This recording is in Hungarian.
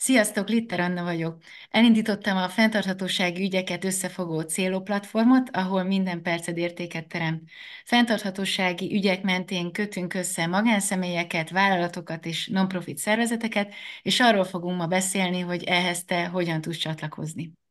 Sziasztok, Litter Anna vagyok. Elindítottam a fenntarthatósági ügyeket összefogó Céló platformot, ahol minden perced értéket teremt. Fenntarthatósági ügyek mentén kötünk össze magánszemélyeket, vállalatokat és non-profit szervezeteket, és arról fogunk ma beszélni, hogy ehhez te hogyan tudsz csatlakozni.